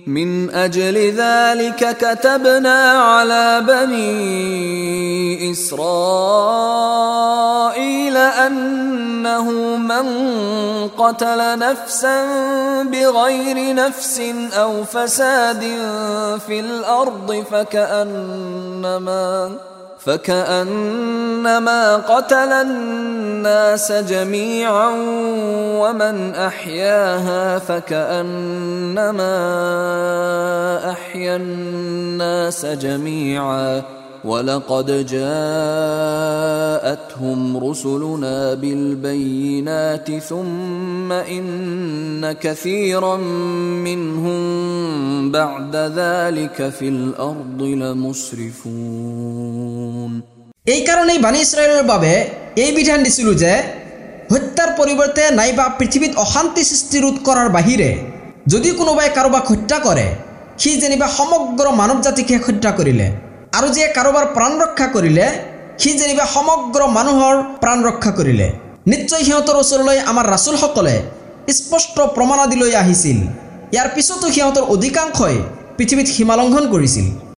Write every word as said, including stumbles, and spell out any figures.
من أجل ذلك كتبنا على بني إسرائيل أنه من قتل نفسا بغير نفس أو فساد في الأرض فكأنما فكأنما قتل الناس جميعا ومن أحياها فكأنما أحيا الناس جميعا ولقد جاءتهم رسلنا بالبينات ثم إن كثيرا منهم بعد ذلك في الأرض لمسرفون এই কারণেই বানি ইসরায়েলের বাবে এই বিধান দিছিল যে হত্যার পরিবর্তে নাইবা পৃথিবীত অশান্তি সৃষ্টি ৰোধ কৰাৰ বাহিৰে যদি কোনোবাই কাৰোবাক হত্যা কৰে সি যেনিবা সমগ্ৰ মানৱ জাতিকে হত্যা কৰিলে আৰু যে কাৰোবাৰ প্ৰাণ ৰক্ষা কৰিলে সি যেনিবা সমগ্ৰ মানুহৰ প্ৰাণ ৰক্ষা কৰিলে নিশ্চয় সিহঁতৰ ওচৰলৈ আমাৰ ৰাসূলসকলে স্পষ্ট প্ৰমাণাদি লৈ আহিছিল ইয়াৰ পিছতো সিহঁতৰ অধিকাংশই পৃথিৱীত সীমা লংঘন কৰিছিল।